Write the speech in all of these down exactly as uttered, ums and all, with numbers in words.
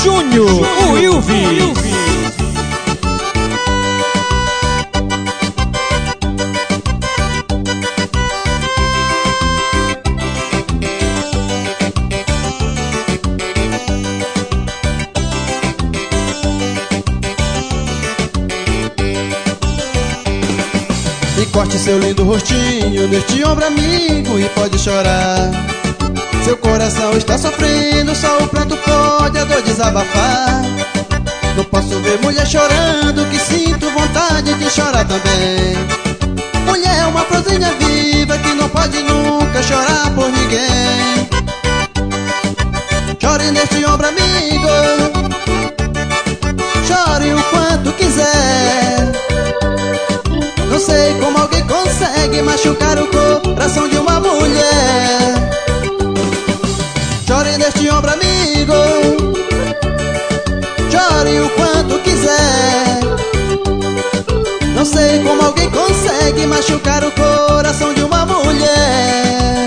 Júnior, o Ilvi. E corte seu lindo rostinho neste ombro amigo e pode chorar. Seu coração está sofrendo, só o pranto pode a dor desabafar. Não posso ver mulher chorando, que sinto vontade de chorar também. Mulher é uma florzinha viva que não pode nunca chorar por ninguém. Chore neste ombro amigo, chore o quanto quiser. Não sei como alguém consegue machucar o coração de uma mulher. Chore neste ombro amigo, chore o quanto quiser. Não sei como alguém consegue machucar o coração de uma mulher.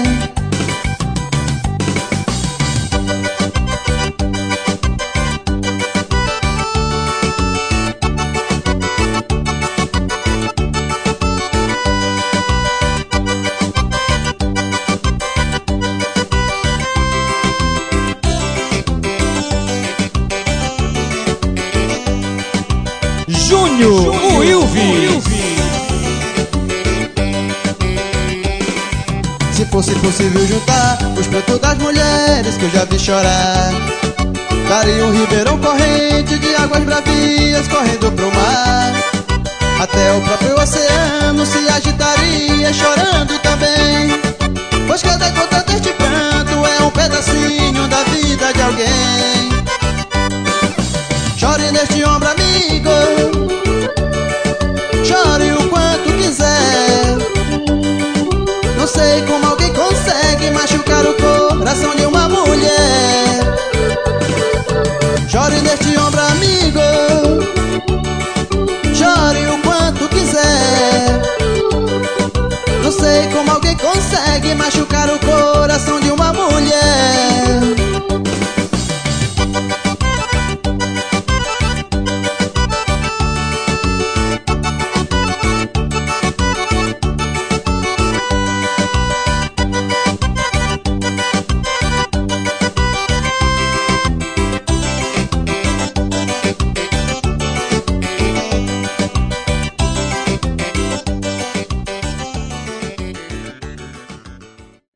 Júnior, o Ilvi. Se fosse possível juntar os prantos das mulheres que eu já vi chorar, daria um ribeirão corrente de águas bravias correndo pro mar. Até o próprio oceano se agitaria chorando também, pois cada gota deste pranto é um pedacinho da vida de alguém. Chore neste ombro amigo, chore o quanto quiser. Não sei como alguém consegue machucar o coração de uma mulher. Chore neste ombro amigo, chore o quanto quiser. Não sei como alguém consegue machucar o coração de